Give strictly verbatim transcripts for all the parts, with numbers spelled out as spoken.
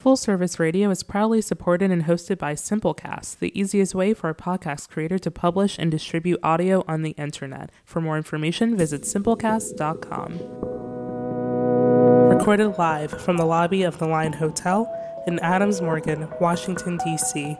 Full Service Radio is proudly supported and hosted by Simplecast, the easiest way for a podcast creator to publish and distribute audio on the internet. For more information, visit simplecast dot com. Recorded live from the lobby of the Line Hotel in Adams Morgan, Washington, D C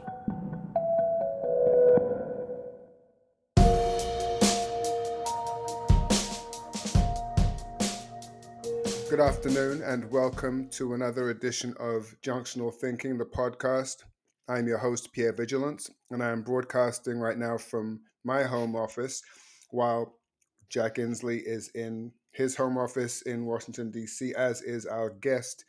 Good afternoon and welcome to another edition of Junctional Thinking, the podcast. I'm your host, Pierre Vigilance, and I am broadcasting right now from my home office while Jack Inslee is in his home office in Washington, D C, as is our guest,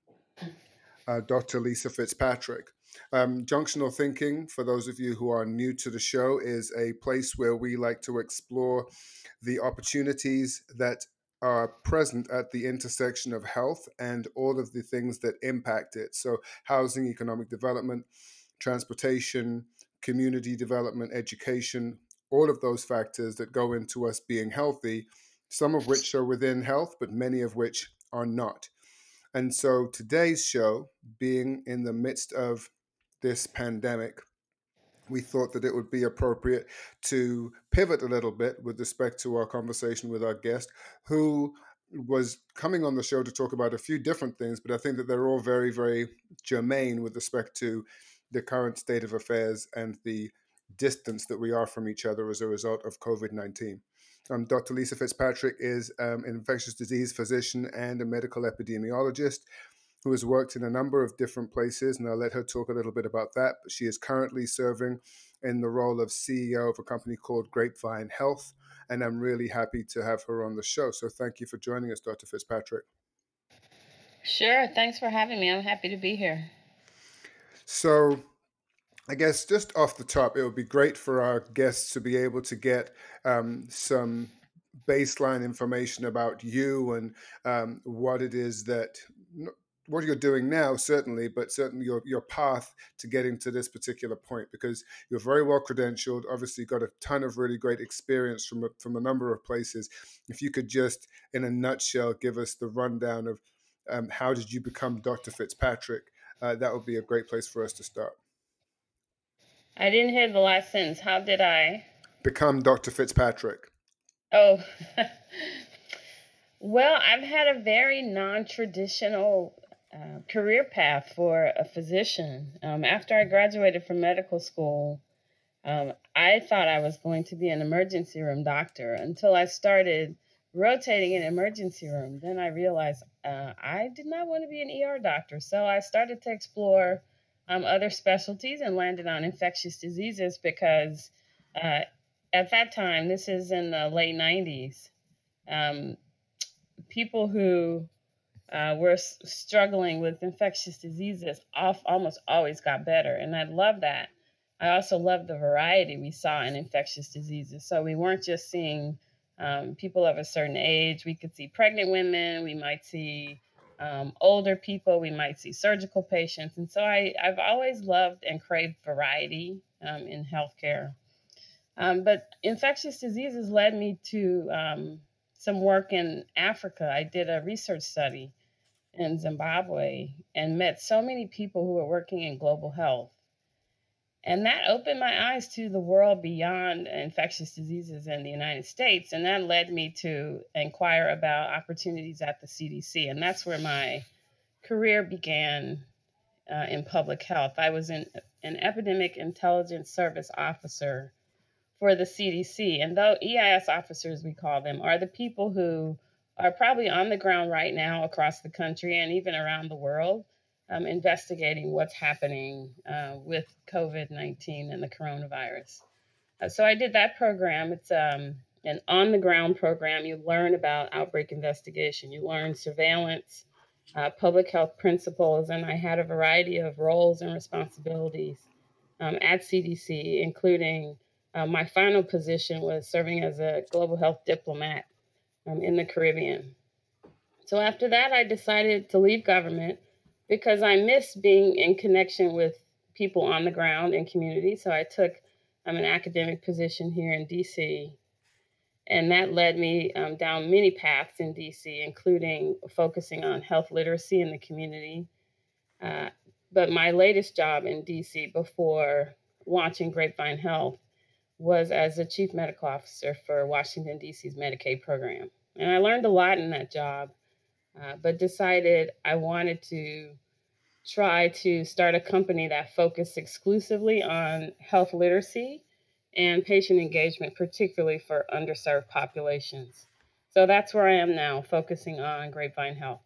uh, Doctor Lisa Fitzpatrick. Um, Junctional Thinking, for those of you who are new to the show, is a place where we like to explore the opportunities that are present at the intersection of health and all of the things that impact it. So housing, economic development, transportation, community development, education, all of those factors that go into us being healthy, some of which are within health, but many of which are not. And so today's show, being in the midst of this pandemic, we thought that it would be appropriate to pivot a little bit with respect to our conversation with our guest, who was coming on the show to talk about a few different things, but I think that they're all very, very germane with respect to the current state of affairs and the distance that we are from each other as a result of COVID nineteen. Um, Doctor Lisa Fitzpatrick is um, an infectious disease physician and a medical epidemiologist who has worked in a number of different places, and I'll let her talk a little bit about that. But she is currently serving in the role of C E O of a company called Grapevine Health, and I'm really happy to have her on the show. So thank you for joining us, Doctor Fitzpatrick. Sure. Thanks for having me. I'm happy to be here. So I guess just off the top, it would be great for our guests to be able to get um, some baseline information about you and um, what it is that, what you're doing now, certainly, but certainly your, your path to getting to this particular point, because you're very well credentialed, obviously got a ton of really great experience from a, from a number of places. If you could just, in a nutshell, give us the rundown of um, how did you become Doctor Fitzpatrick, uh, that would be a great place for us to start. I didn't hear the last sentence. How did I become Doctor Fitzpatrick? Oh, well, I've had a very non-traditional uh, career path for a physician. Um, after I graduated from medical school, um, I thought I was going to be an emergency room doctor until I started rotating in emergency room. Then I realized uh, I did not want to be an E R doctor. So I started to explore um, other specialties and landed on infectious diseases because uh, at that time, this is in the late nineties, um, people who uh, were s- struggling with infectious diseases off, almost always got better. And I love that. I also love the variety we saw in infectious diseases. So we weren't just seeing um, people of a certain age. We could see pregnant women. We might see um, older people. We might see surgical patients. And so I, I've always loved and craved variety um, in healthcare. Um, but infectious diseases led me to um, some work in Africa. I did a research study in Zimbabwe and met so many people who were working in global health. And that opened my eyes to the world beyond infectious diseases in the United States. And that led me to inquire about opportunities at the C D C. And that's where my career began uh, in public health. I was in, an epidemic intelligence service officer for the C D C. And though E I S officers, we call them, are the people who are probably on the ground right now across the country and even around the world, um, investigating what's happening uh, with COVID nineteen and the coronavirus. Uh, so I did that program. It's um, an on-the-ground program. You learn about outbreak investigation. You learn surveillance, uh, public health principles, and I had a variety of roles and responsibilities um, at C D C, including uh, my final position was serving as a global health diplomat um, in the Caribbean. So after that, I decided to leave government because I missed being in connection with people on the ground and community. So I took um, an academic position here in D C, and that led me um, down many paths in D C, including focusing on health literacy in the community, uh, but my latest job in D C before launching Grapevine Health was as the chief medical officer for Washington, D C's Medicaid program. And I learned a lot in that job, uh, but decided I wanted to try to start a company that focused exclusively on health literacy and patient engagement, particularly for underserved populations. So that's where I am now, focusing on Grapevine Health.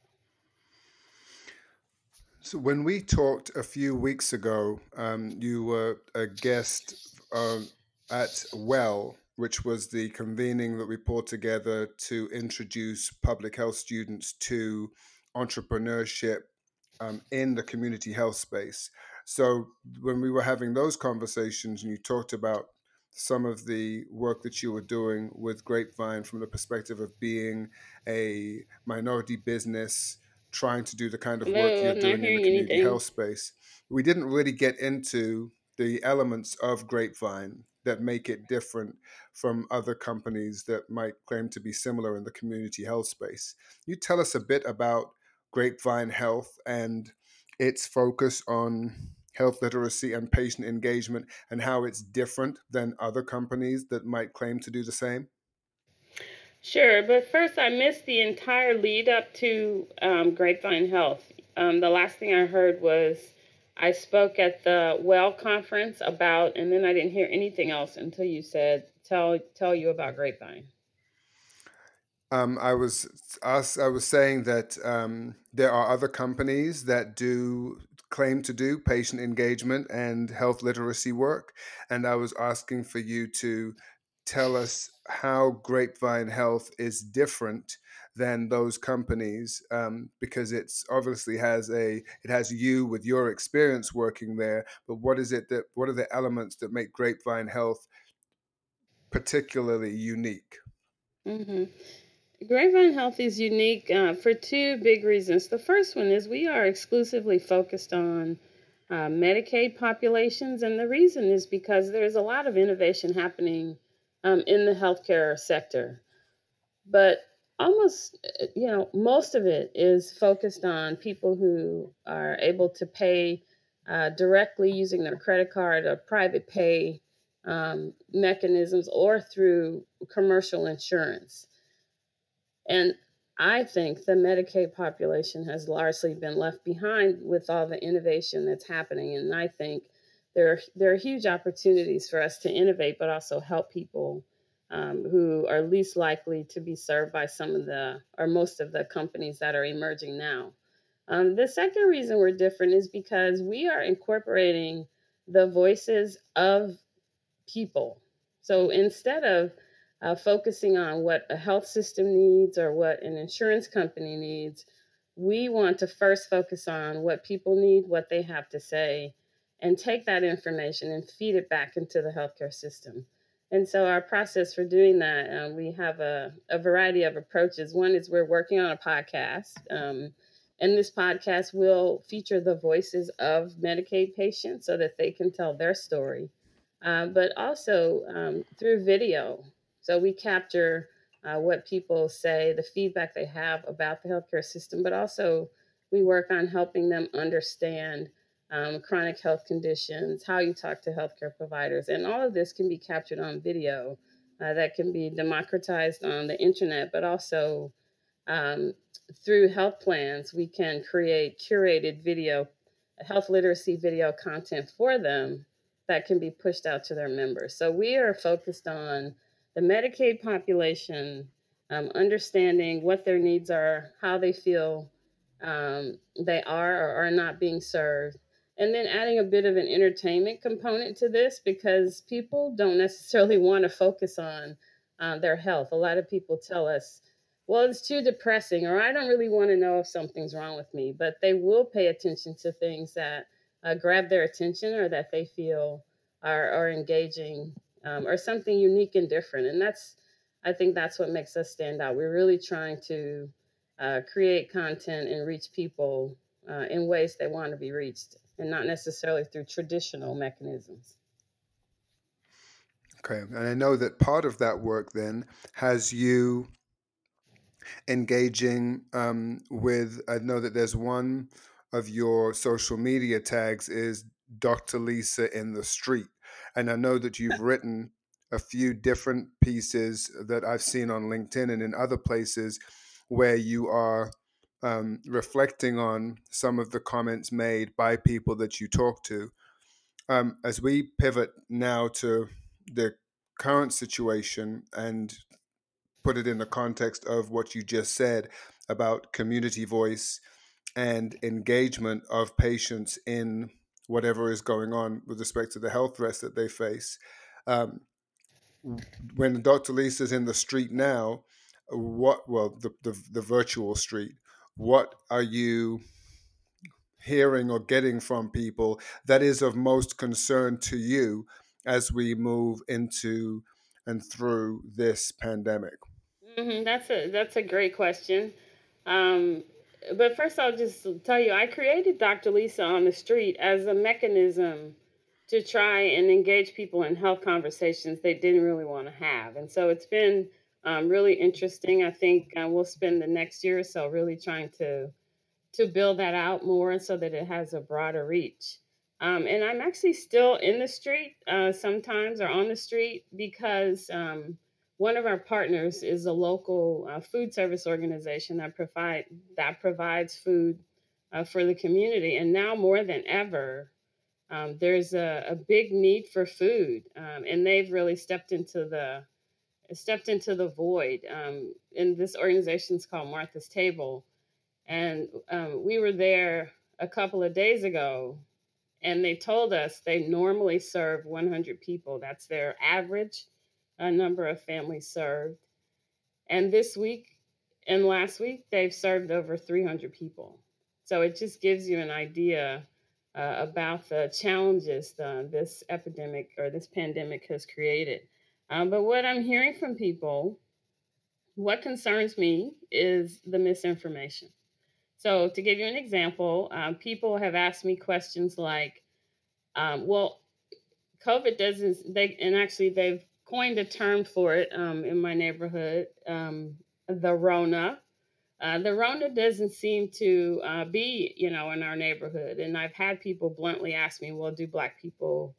So when we talked a few weeks ago, um, you were a guest um, at Well, which was the convening that we pulled together to introduce public health students to entrepreneurship um, in the community health space. So when we were having those conversations and you talked about some of the work that you were doing with Grapevine from the perspective of being a minority business, trying to do the kind of work Hello, you're I'm not doing in the hearing community anything. health space, we didn't really get into the elements of Grapevine that make it different from other companies that might claim to be similar in the community health space. You tell us a bit about Grapevine Health and its focus on health literacy and patient engagement and how it's different than other companies that might claim to do the same? Sure, but first I missed the entire lead up to um, Grapevine Health. Um, the last thing I heard was I spoke at the Well conference about, and then I didn't hear anything else until you said, tell tell you about Grapevine. Um, I was us. I was saying that um, there are other companies that do claim to do patient engagement and health literacy work, and I was asking for you to tell us how Grapevine Health is different than those companies, um, because it's obviously has a it has you with your experience working there. But what is it that what are the elements that make Grapevine Health particularly unique? Mm-hmm. Grapevine Health is unique uh, for two big reasons. The first one is we are exclusively focused on uh, Medicaid populations, and the reason is because there's a lot of innovation happening um, in the healthcare sector. But almost, uh, you know, most of it is focused on people who are able to pay uh, directly using their credit card or private pay um, mechanisms or through commercial insurance. And I think the Medicaid population has largely been left behind with all the innovation that's happening. And I think there are, there are huge opportunities for us to innovate, but also help people um, who are least likely to be served by some of the or most of the companies that are emerging now. Um, the second reason we're different is because we are incorporating the voices of people. So instead of uh, focusing on what a health system needs or what an insurance company needs, we want to first focus on what people need, what they have to say, and take that information and feed it back into the healthcare system. And so our process for doing that, uh, we have a, a variety of approaches. One is we're working on a podcast. Um, and this podcast will feature the voices of Medicaid patients so that they can tell their story, um, but also um, through video. So we capture uh, what people say, the feedback they have about the healthcare system, but also we work on helping them understand um, chronic health conditions, how you talk to healthcare providers. And all of this can be captured on video uh, that can be democratized on the internet, but also um, through health plans, we can create curated video, health literacy video content for them that can be pushed out to their members. So we are focused on the Medicaid population, um, understanding what their needs are, how they feel um, they are or are not being served, and then adding a bit of an entertainment component to this because people don't necessarily want to focus on uh, their health. A lot of people tell us, well, it's too depressing, or I don't really want to know if something's wrong with me, but they will pay attention to things that uh, grab their attention or that they feel are, are engaging um, or something unique and different. And that's, I think that's what makes us stand out. We're really trying to uh, create content and reach people uh, in ways they want to be reached and not necessarily through traditional mechanisms. Okay, and I know that part of that work then has you engaging um, with, I know that there's one of your social media tags is Doctor Lisa in the street. And I know that you've written a few different pieces that I've seen on LinkedIn and in other places where you are um, reflecting on some of the comments made by people that you talk to. Um, as we pivot now to the current situation and put it in the context of what you just said about community voice and engagement of patients in whatever is going on with respect to the health threats that they face. Um, when Doctor Lisa's in the street now, what, well, the, the, the virtual street, what are you hearing or getting from people that is of most concern to you as we move into and through this pandemic? Hmm That's a that's a great question. Um, but first, I'll just tell you, I created Doctor Lisa on the Street as a mechanism to try and engage people in health conversations they didn't really want to have, and so it's been um, really interesting. I think uh, we'll spend the next year or so really trying to to build that out more so that it has a broader reach. Um, and I'm actually still in the street uh, sometimes or on the street because um, one of our partners is a local uh, food service organization that provide that provides food uh, for the community. And now more than ever, um, there's a, a big need for food, um, and they've really stepped into the stepped into the void. Um, and this organization is called Martha's Table, and um, we were there a couple of days ago, and they told us they normally serve one hundred people. That's their average uh, number of families served. And this week and last week, they've served over three hundred people. So it just gives you an idea uh, about the challenges the, this epidemic or this pandemic has created. Um, but what I'm hearing from people, what concerns me is the misinformation. So, to give you an example, um, people have asked me questions like, um, well, COVID doesn't, they, and actually they've coined a term for it um, in my neighborhood, um, the Rona. Uh, the Rona doesn't seem to uh, be, you know, in our neighborhood. And I've had people bluntly ask me, well, do Black people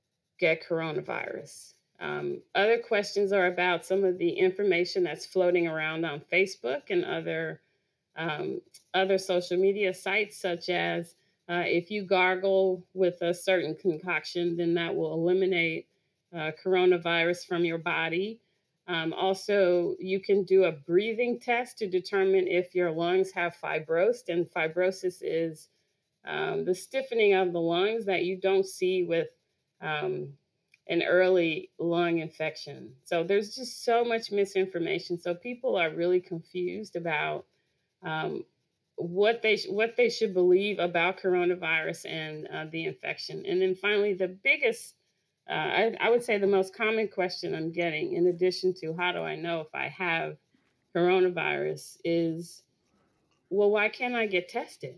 get coronavirus? Um, other questions are about some of the information that's floating around on Facebook and other um, other social media sites, such as uh, if you gargle with a certain concoction, then that will eliminate uh, coronavirus from your body. Um, also, you can do a breathing test to determine if your lungs have fibrosis, and fibrosis is um, the stiffening of the lungs that you don't see with um, an early lung infection. So there's just so much misinformation. So people are really confused about um, what they what they should believe about coronavirus and uh, the infection. And then finally, the biggest, uh, I, I would say, the most common question I'm getting, in addition to how do I know if I have coronavirus, is, well, why can't I get tested?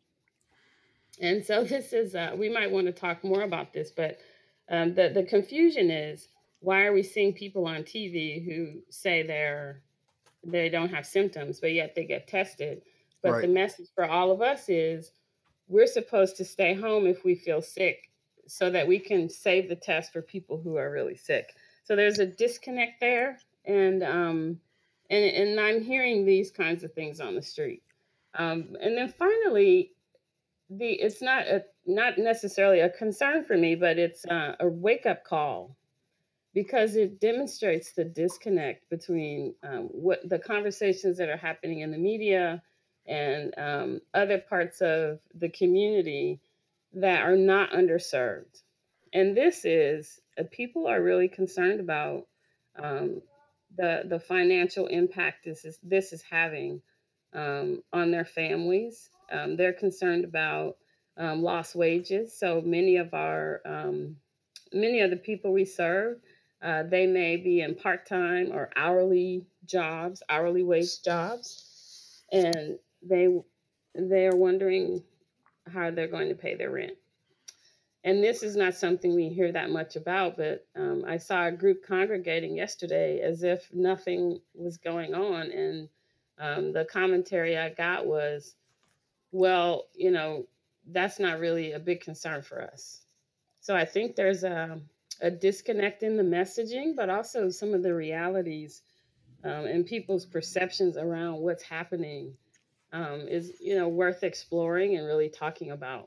And so this is, uh, we might want to talk more about this, but um, the, the confusion is, why are we seeing people on T V who say they're, they don't have symptoms, but yet they get tested? But the Right. message for all of us is, we're supposed to stay home if we feel sick so that we can save the test for people who are really sick. So there's a disconnect there. And, um, and, and I'm hearing these kinds of things on the street. Um, and then finally, the it's not a not necessarily a concern for me, but it's uh, a wake up call, because it demonstrates the disconnect between um, what the conversations that are happening in the media and um, other parts of the community that are not underserved. And this is uh, people are really concerned about um, the the financial impact this is this is having um, on their families. Um, they're concerned about um, lost wages. So many of our um, many of the people we serve, uh, they may be in part-time or hourly jobs, hourly wage jobs, and they they are wondering how they're going to pay their rent. And this is not something we hear that much about, but um, I saw a group congregating yesterday as if nothing was going on, and um, the commentary I got was, well, you know, that's not really a big concern for us. So I think there's a, a disconnect in the messaging, but also some of the realities um, and people's perceptions around what's happening um, is, you know, worth exploring and really talking about.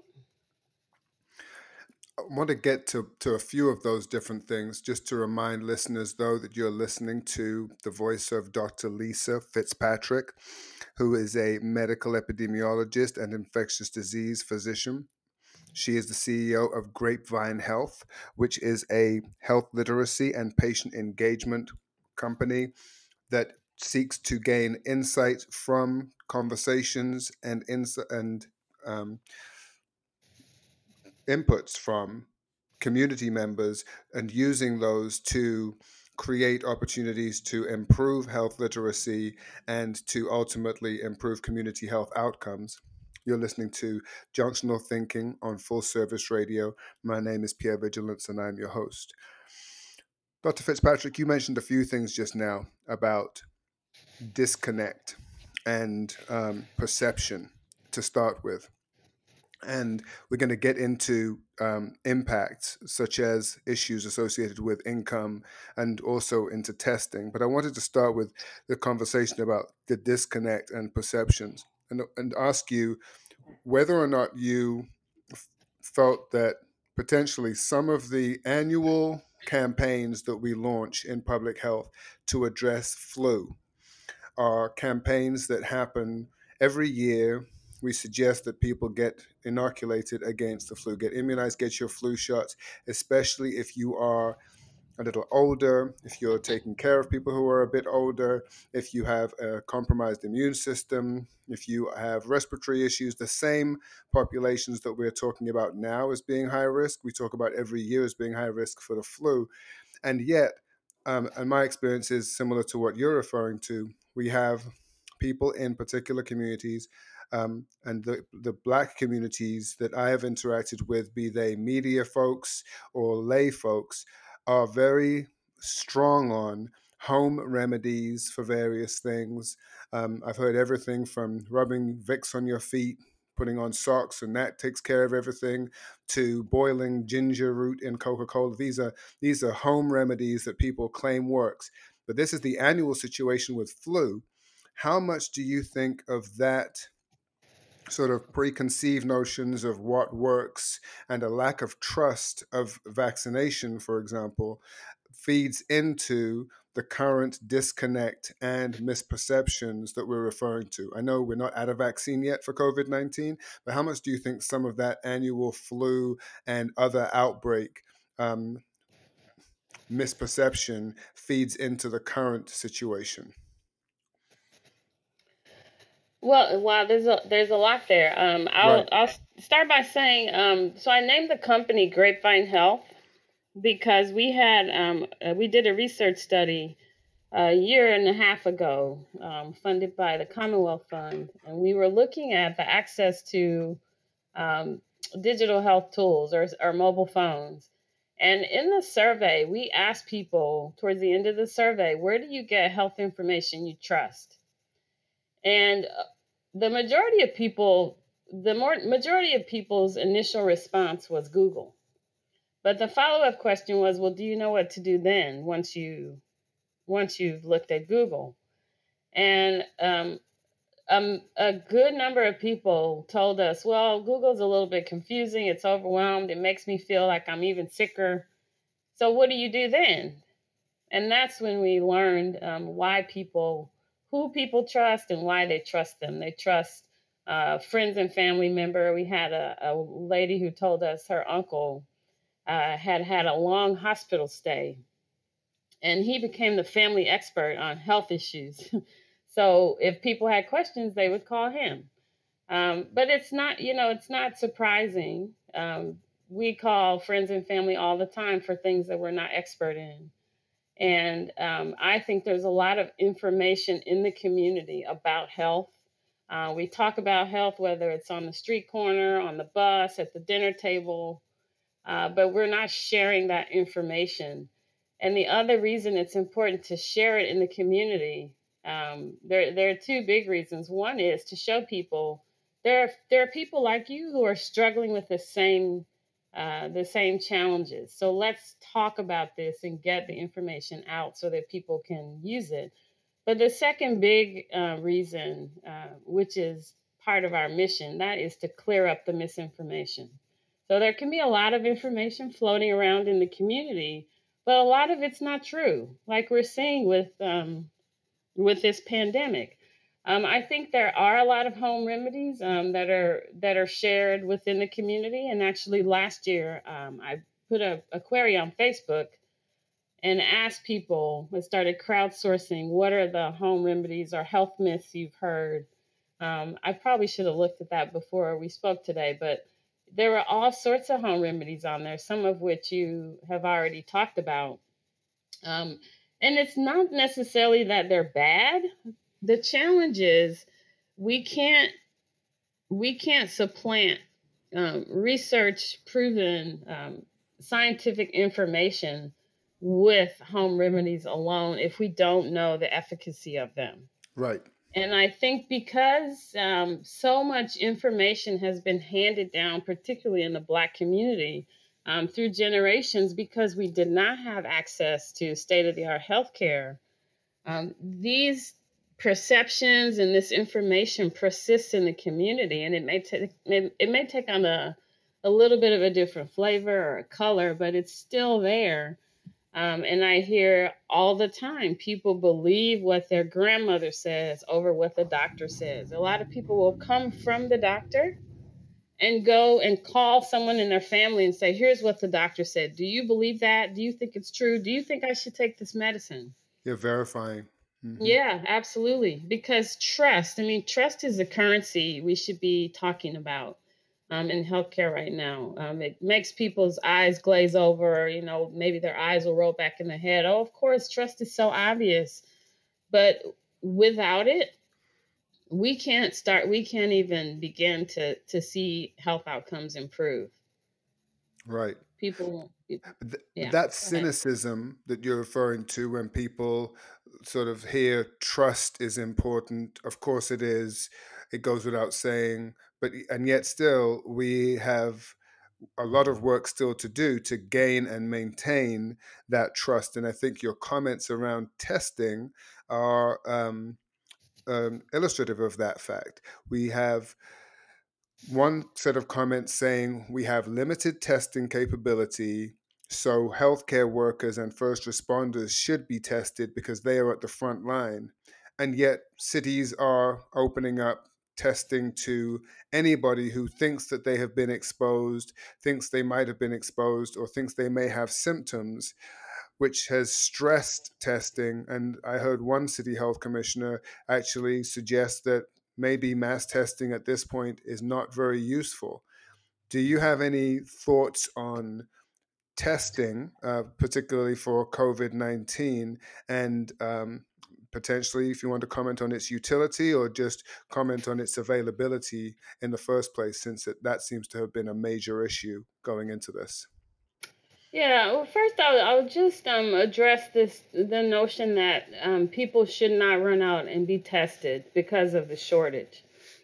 I want to get to, to a few of those different things, just to remind listeners, though, that you're listening to the voice of Doctor Lisa Fitzpatrick, who is a medical epidemiologist and infectious disease physician. She is the C E O of Grapevine Health, which is a health literacy and patient engagement company that seeks to gain insight from conversations and ins- and um, inputs from community members, and using those to create opportunities to improve health literacy and to ultimately improve community health outcomes. You're listening to Junctional Thinking on Full Service Radio. My name is Pierre Vigilance and I'm your host. Doctor Fitzpatrick, you mentioned a few things just now about disconnect and um, perception to start with. And we're going to get into um, impacts such as issues associated with income and also into testing. But I wanted to start with the conversation about the disconnect and perceptions, and, and ask you whether or not you f- felt that potentially some of the annual campaigns that we launch in public health to address flu are campaigns that happen every year. We suggest that people get inoculated against the flu, get immunized, get your flu shots, especially if you are a little older, if you're taking care of people who are a bit older, if you have a compromised immune system, if you have respiratory issues. The same populations that we're talking about now as being high risk, we talk about every year as being high risk for the flu. And yet, um, and my experience is similar to what you're referring to. We have people in particular communities, um, and the, the Black communities that I have interacted with, be they media folks or lay folks, are very strong on home remedies for various things. Um, I've heard everything from rubbing Vicks on your feet, putting on socks, and that takes care of everything, to boiling ginger root in Coca-Cola. These are these are home remedies that people claim works. But this is the annual situation with flu. How much do you think of that sort of preconceived notions of what works and a lack of trust of vaccination, for example, feeds into the current disconnect and misperceptions that we're referring to? I know we're not at a vaccine yet for COVID nineteen, but how much do you think some of that annual flu and other outbreak um, misperception feeds into the current situation? Well, wow, there's a there's a lot there. Um, I'll Right. I'll start by saying, um, so I named the company Grapevine Health because we had um, uh, we did a research study a year and a half ago, um, funded by the Commonwealth Fund, and we were looking at the access to um, digital health tools or, or mobile phones. And in the survey, we asked people towards the end of the survey, where do you get health information you trust? And uh, the majority of people, the more majority of people's initial response was Google. But the follow-up question was, well, do you know what to do then once you once you've looked at Google? And um, um, a good number of people told us, well, Google's a little bit confusing. It's overwhelmed. It makes me feel like I'm even sicker. So what do you do then? And that's when we learned um, why people, who people trust and why they trust them. They trust uh, friends and family member. We had a, a lady who told us her uncle uh, had had a long hospital stay, and he became the family expert on health issues. So if people had questions, they would call him. Um, but it's not, you know, it's not surprising. Um, we call friends and family all the time for things that we're not expert in. And um, I think there's a lot of information in the community about health. Uh, we talk about health, whether it's on the street corner, on the bus, at the dinner table, uh, but we're not sharing that information. And the other reason it's important to share it in the community, um, there, there are two big reasons. One is to show people there, there are people like you who are struggling with the same uh, the same challenges. So let's talk about this and get the information out so that people can use it. But the second big uh, reason, uh, which is part of our mission, that is to clear up the misinformation. So there can be a lot of information floating around in the community, but a lot of it's not true, like we're seeing with um, with this pandemic. Um, I think there are a lot of home remedies um, that are that are shared within the community. And actually, last year um, I put a, a query on Facebook and asked people, we started crowdsourcing, what are the home remedies or health myths you've heard? Um, I probably should have looked at that before we spoke today, but there were all sorts of home remedies on there, some of which you have already talked about. Um, and it's not necessarily that they're bad. The challenge is we can't we can't supplant um, research proven um, scientific information with home remedies alone if we don't know the efficacy of them. Right. And I think because um, so much information has been handed down, particularly in the Black community, um, through generations, because we did not have access to state-of-the-art healthcare, um, these perceptions and this information persists in the community, and it may take it may take on a a little bit of a different flavor or a color, but it's still there. Um, and I hear all the time people believe what their grandmother says over what the doctor says. A lot of people will come from the doctor and go and call someone in their family and say, here's what the doctor said. Do you believe that? Do you think it's true? Do you think I should take this medicine? You're verifying. Mm-hmm. Yeah, absolutely. Because trust, I mean, trust is the currency we should be talking about um, in healthcare right now. Um, it makes people's eyes glaze over, you know, maybe their eyes will roll back in the head. Oh, of course, trust is so obvious. But without it, we can't start, we can't even begin to, to see health outcomes improve. Right. People, Th- yeah. that cynicism that you're referring to when people sort of hear trust is important, of course it is, it goes without saying, but and yet still we have a lot of work still to do to gain and maintain that trust. And I think your comments around testing are um, um, illustrative of that fact. We have one set of comments saying we have limited testing capability, so healthcare workers and first responders should be tested because they are at the front line. And yet, cities are opening up testing to anybody who thinks that they have been exposed, thinks they might have been exposed, or thinks they may have symptoms, which has stressed testing. And I heard one city health commissioner actually suggest that maybe mass testing at this point is not very useful. Do you have any thoughts on testing, uh, particularly for COVID nineteen, and um, potentially if you want to comment on its utility or just comment on its availability in the first place, since it, that seems to have been a major issue going into this? Yeah, well, first I'll, I'll just um, address this the notion that um, people should not run out and be tested because of the shortage.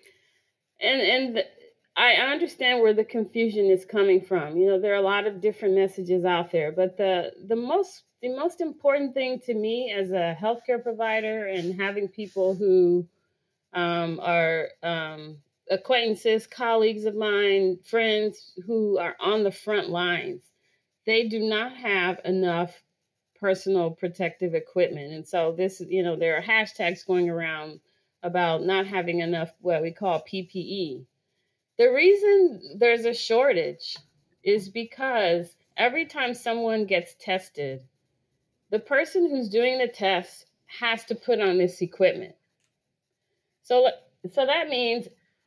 And and I understand where the confusion is coming from. You know, there are a lot of different messages out there, but the the most the most important thing to me as a healthcare provider and having people who um, are um, acquaintances, colleagues of mine, friends who are on the front lines, they do not have enough personal protective equipment. And so this, you know, there are hashtags going around about not having enough what we call P P E. The reason there's a shortage is because every time someone gets tested, the person who's doing the test has to put on this equipment. So, so that means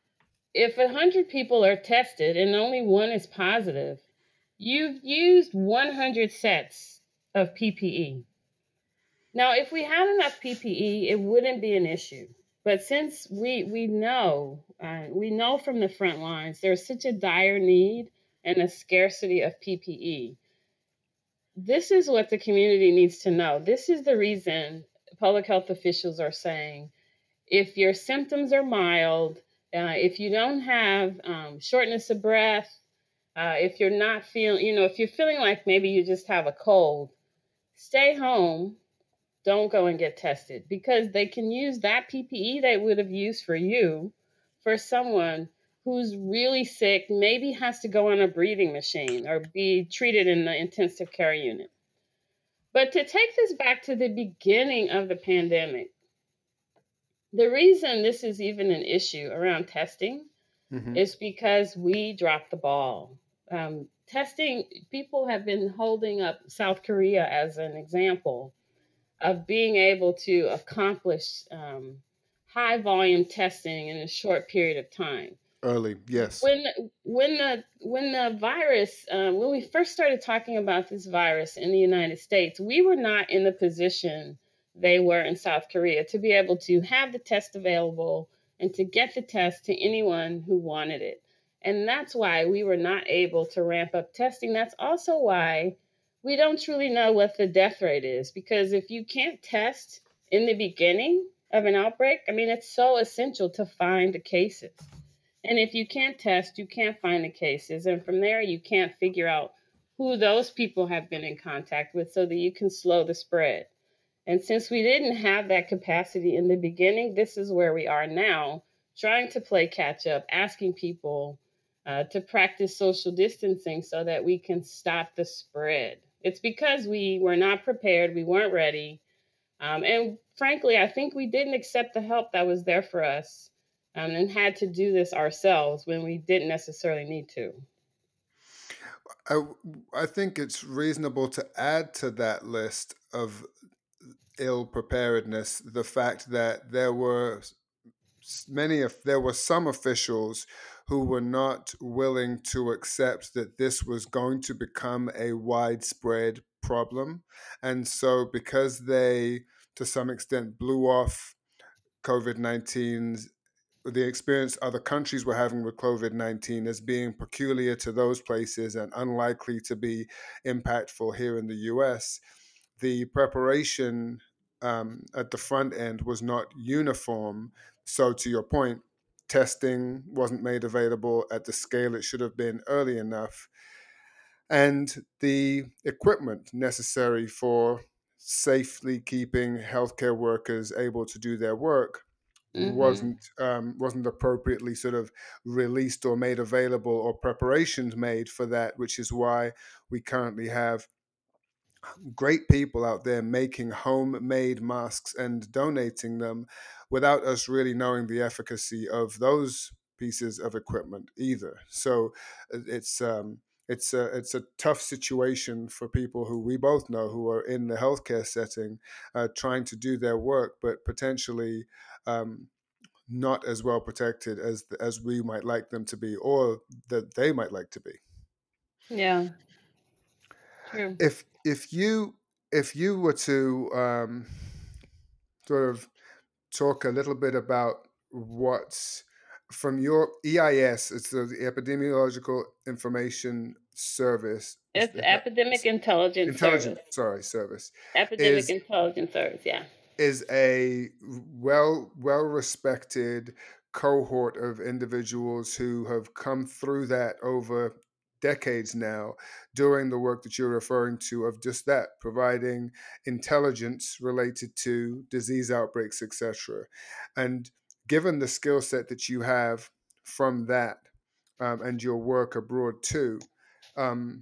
if one hundred people are tested and only one is positive, you've used one hundred sets of P P E. Now, if we had enough P P E, it wouldn't be an issue. But since we we know uh, we know from the front lines there's such a dire need and a scarcity of P P E, this is what the community needs to know. This is the reason public health officials are saying, if your symptoms are mild Uh, if you don't have um, shortness of breath, uh, if you're not feeling, you know, if you're feeling like maybe you just have a cold, stay home. Don't go and get tested, because they can use that P P E they would have used for you for someone who's really sick, maybe has to go on a breathing machine or be treated in the intensive care unit. But to take this back to the beginning of the pandemic, the reason this is even an issue around testing Mm-hmm. is because we dropped the ball. Um, testing, people have been holding up South Korea as an example of being able to accomplish um, high volume testing in a short period of time. Early, yes. When when the when the virus um, when we first started talking about this virus in the United States, we were not in the position they were in South Korea to be able to have the test available and to get the test to anyone who wanted it. And that's why we were not able to ramp up testing. That's also why we don't truly know what the death rate is, because if you can't test in the beginning of an outbreak, I mean, it's so essential to find the cases. And if you can't test, you can't find the cases. And from there, you can't figure out who those people have been in contact with so that you can slow the spread. And since we didn't have that capacity in the beginning, this is where we are now, trying to play catch up, asking people uh, to practice social distancing so that we can stop the spread. It's because we were not prepared, we weren't ready. Um, and frankly, I think we didn't accept the help that was there for us, um, and had to do this ourselves when we didn't necessarily need to. I, I think it's reasonable to add to that list of ill preparedness the fact that there were many of there were some officials who were not willing to accept that this was going to become a widespread problem, and so because they to some extent blew off COVID nineteen, the experience other countries were having with COVID nineteen as being peculiar to those places and unlikely to be impactful here in the U S, the preparation um, at the front end was not uniform. So, to your point, testing wasn't made available at the scale it should have been early enough. And the equipment necessary for safely keeping healthcare workers able to do their work Mm-hmm. wasn't um, wasn't appropriately sort of released or made available, or preparations made for that, which is why we currently have great people out there making homemade masks and donating them without us really knowing the efficacy of those pieces of equipment either. So uh, it's um, it's a it's a tough situation for people who we both know who are in the healthcare setting, uh, trying to do their work, but potentially um, not as well protected as as we might like them to be, or that they might like to be. Yeah, true. If if you if you were to um, sort of talk a little bit about what's from your E I S, it's the Epidemiological Information Service, is It's is that Epidemic Intelligence intelligence? Service. Sorry, service Epidemic is Intelligence Service, yeah. is a well well respected cohort of individuals who have come through that over decades now, doing the work that you're referring to, of just that, providing intelligence related to disease outbreaks, etc. And given the skill set that you have from that, um, and your work abroad too, um,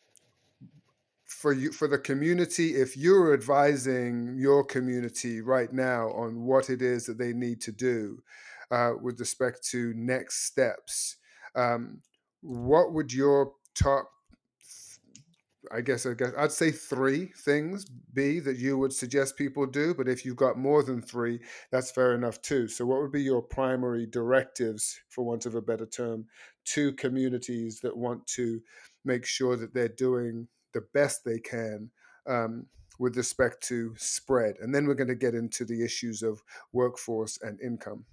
for you, for the community, if you're advising your community right now on what it is that they need to do uh, with respect to next steps, um, what would your top, I guess, I guess I'd say three things be that you would suggest people do? But if you've got more than three, that's fair enough too. So, what would be your primary directives, for want of a better term, to communities that want to make sure that they're doing the best they can um, with respect to spread? And then we're going to get into the issues of workforce and income.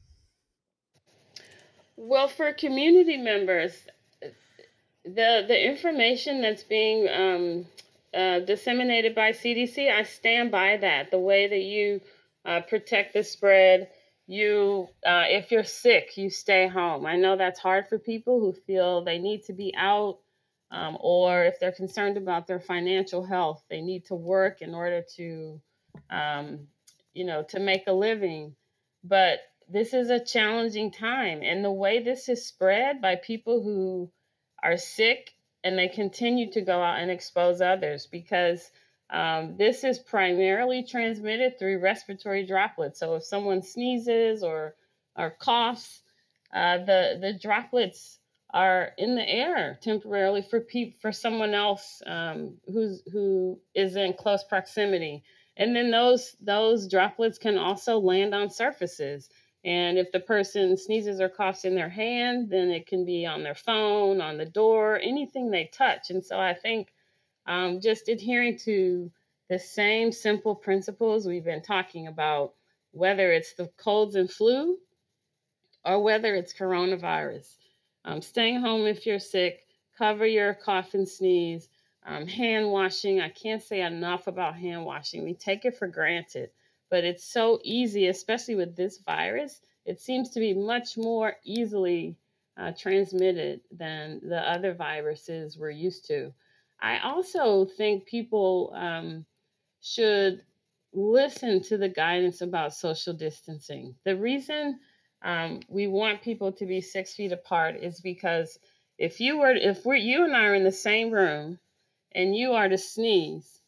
Well, for community members, the the information that's being um, uh, disseminated by C D C, I stand by that. The way that you uh, protect the spread, you, uh, if you're sick, you stay home. I know that's hard for people who feel they need to be out, um, or if they're concerned about their financial health, they need to work in order to, um, you know, to make a living. But this is a challenging time. And the way this is spread by people who are sick and they continue to go out and expose others, because um, this is primarily transmitted through respiratory droplets. So if someone sneezes or or coughs, uh, the the droplets are in the air temporarily for pe- for someone else um, who's who is in close proximity, and then those those droplets can also land on surfaces. And if the person sneezes or coughs in their hand, then it can be on their phone, on the door, anything they touch. And so I think um, just adhering to the same simple principles we've been talking about, whether it's the colds and flu or whether it's coronavirus. Um, staying home if you're sick, cover your cough and sneeze, um, hand washing. I can't say enough about hand washing. We take it for granted, but it's so easy, especially with this virus. It seems to be much more easily uh, transmitted than the other viruses we're used to. I also think people um, should listen to the guidance about social distancing. The reason um, we want people to be six feet apart is because if you were, if we're, you and I are in the same room, and you are to sneeze,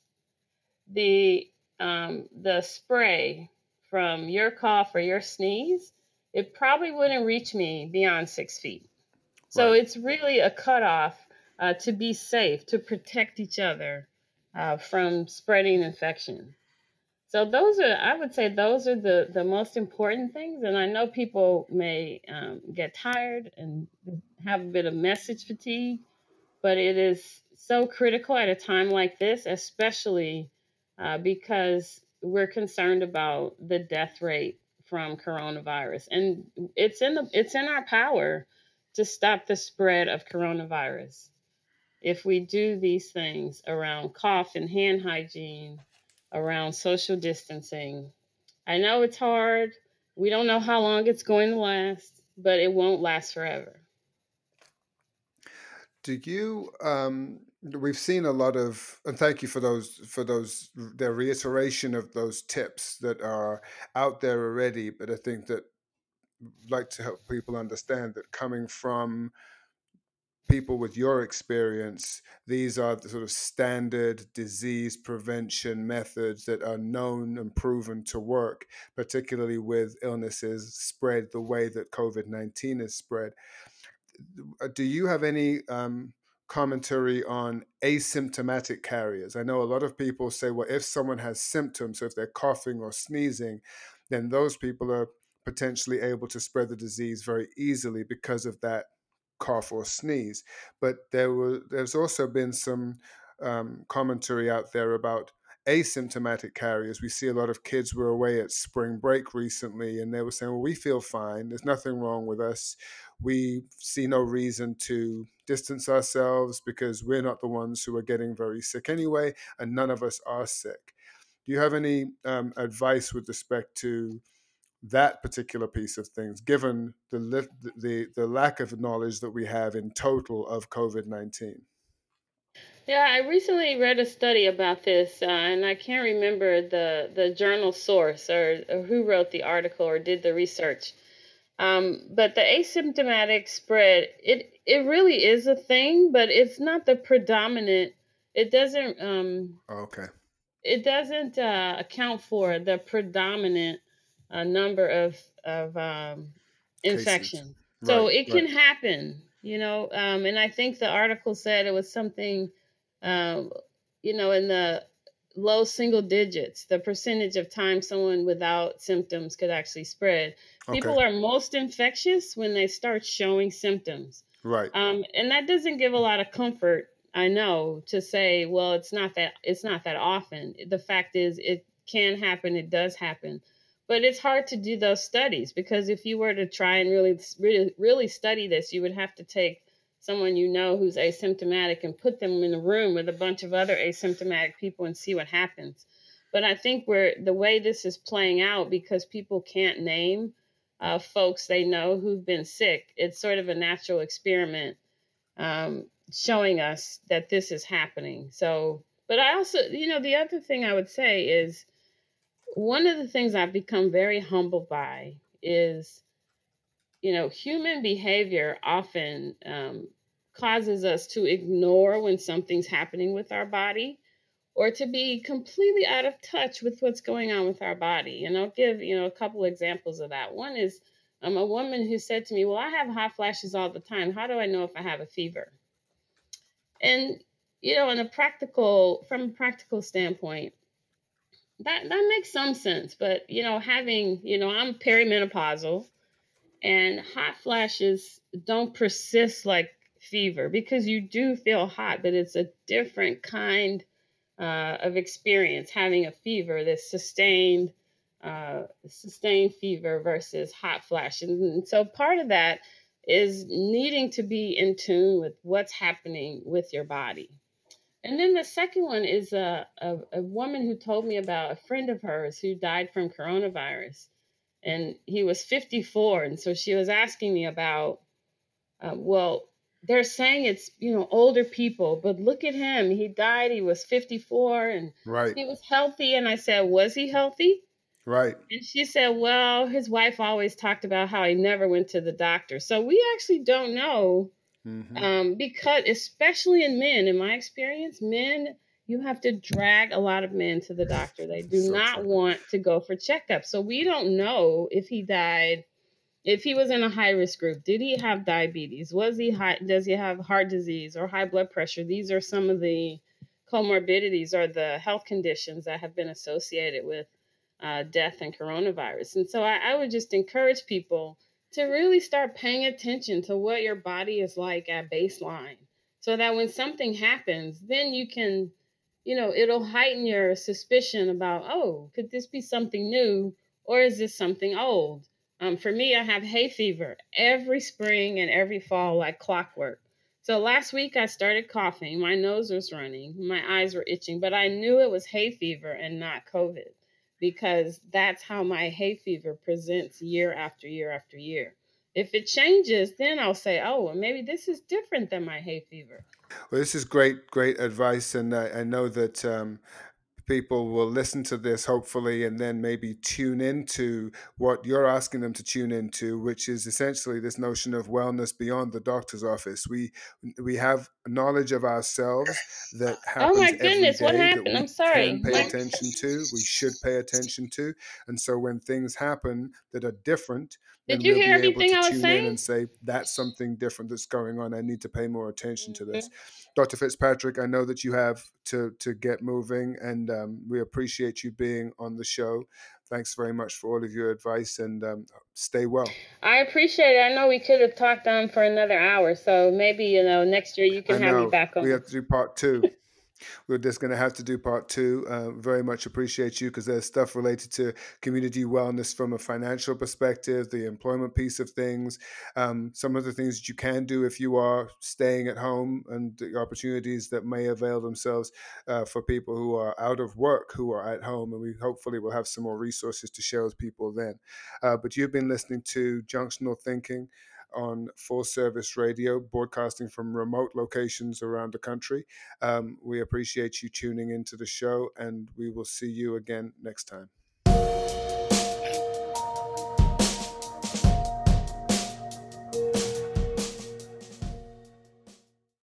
the um, the spray from your cough or your sneeze, it probably wouldn't reach me beyond six feet. So Right. it's really a cutoff uh, to be safe, to protect each other uh, from spreading infection. So those are, I would say, those are the the most important things. And I know people may um, get tired and have a bit of message fatigue, but it is so critical at a time like this, especially uh, because we're concerned about the death rate from coronavirus, and it's in the it's in our power to stop the spread of coronavirus if we do these things around cough and hand hygiene, around social distancing. I know it's hard. We don't know how long it's going to last, but it won't last forever. Do you? Um, we've seen a lot of, and thank you for those for those the reiteration of those tips that are out there already. But I think that I'd like to help people understand that coming from people with your experience, these are the sort of standard disease prevention methods that are known and proven to work, particularly with illnesses spread the way that COVID nineteen is spread. Uh, Do you have any um, commentary on asymptomatic carriers? I know a lot of people say, well, if someone has symptoms, so if they're coughing or sneezing, then those people are potentially able to spread the disease very easily because of that cough or sneeze. But there was there's also been some um, commentary out there about asymptomatic carriers. We see a lot of kids were away at spring break recently, and they were saying, well, we feel fine. There's nothing wrong with us. We see no reason to distance ourselves because we're not the ones who are getting very sick anyway, and none of us are sick. Do you have any um, advice with respect to that particular piece of things, given the, the the lack of knowledge that we have in total of COVID nineteen? Yeah, I recently read a study about this, uh, and I can't remember the, the journal source or, or who wrote the article or did the research. Um, but the asymptomatic spread, it it really is a thing, but it's not the predominant. It doesn't um, Okay. it doesn't uh, account for the predominant uh, number of of um, Cases. infections. So Right, it right. can happen, you know. Um, and I think the article said it was something, um, you know, in the low single digits, the percentage of time someone without symptoms could actually spread. Okay. People are most infectious when they start showing symptoms. Right. Um, and that doesn't give a lot of comfort, I know, to say, well, it's not that it's not that often. The fact is, it can happen. It does happen, but it's hard to do those studies because if you were to try and really, really, really study this, you would have to take someone you know who's asymptomatic and put them in a room with a bunch of other asymptomatic people and see what happens. But I think we're the way this is playing out because people can't name uh, folks they know who've been sick. It's sort of a natural experiment um, showing us that this is happening. So, but I also, you know, the other thing I would say is one of the things I've become very humbled by is, you know, human behavior often um, causes us to ignore when something's happening with our body, or to be completely out of touch with what's going on with our body. And I'll give, you know, a couple examples of that. One is um, a woman who said to me, well, I have hot flashes all the time. How do I know if I have a fever? And, you know, in a practical, from a practical standpoint, that, that makes some sense. But, you know, having, you know, I'm perimenopausal, and hot flashes don't persist like fever, because you do feel hot, but it's a different kind uh, of experience having a fever that's sustained, uh, sustained fever versus hot flashes. And so part of that is needing to be in tune with what's happening with your body. And then the second one is a, a, a woman who told me about a friend of hers who died from coronavirus. And he was fifty-four. And so she was asking me about, um, well, they're saying it's, you know, older people, but look at him. He died, he was fifty-four, and Right. he was healthy. And I said, was he healthy? Right. And she said, well, his wife always talked about how he never went to the doctor. So we actually don't know, mm-hmm. um, because especially in men, in my experience, men, you have to drag a lot of men to the doctor. They do so not true. want to go for checkups. So we don't know if he died, if he was in a high risk group. Did he have diabetes? Was he high? Does he have heart disease or high blood pressure? These are some of the comorbidities or the health conditions that have been associated with uh, death and coronavirus. And so I, I would just encourage people to really start paying attention to what your body is like at baseline, so that when something happens, then you can, you know, it'll heighten your suspicion about, oh, could this be something new, or is this something old? Um, for me, I have hay fever every spring and every fall like clockwork. So last week I started coughing, my nose was running, my eyes were itching, but I knew it was hay fever and not COVID, because that's how my hay fever presents year after year after year. If it changes, then I'll say, oh, well, maybe this is different than my hay fever. Well, this is great, great advice. And I, I know that um, people will listen to this, hopefully, and then maybe tune into what you're asking them to tune into, which is essentially this notion of wellness beyond the doctor's office. We we have knowledge of ourselves that happens oh my every goodness, day what happened? that we I'm sorry. can pay My... attention to, we should pay attention to. And so when things happen that are different, then Did you we'll hear be able everything to I was tune saying? in and say, that's something different that's going on. I need to pay more attention to this. Doctor Fitzpatrick, I know that you have to, to get moving, and um, we appreciate you being on the show. Thanks very much for all of your advice, and um, stay well. I appreciate it. I know we could have talked on for another hour, so maybe, you know, next year you can I have know. me back on. We have to do part two. We're just going to have to do part two. Uh, very much appreciate you, because there's stuff related to community wellness from a financial perspective, the employment piece of things, um, some of the things that you can do if you are staying at home, and the opportunities that may avail themselves uh, for people who are out of work, who are at home. And we hopefully will have some more resources to share with people then. Uh, but you've been listening to Junctional Thinking on Full Service Radio, broadcasting from remote locations around the country. Um, we appreciate you tuning into the show, and we will see you again next time.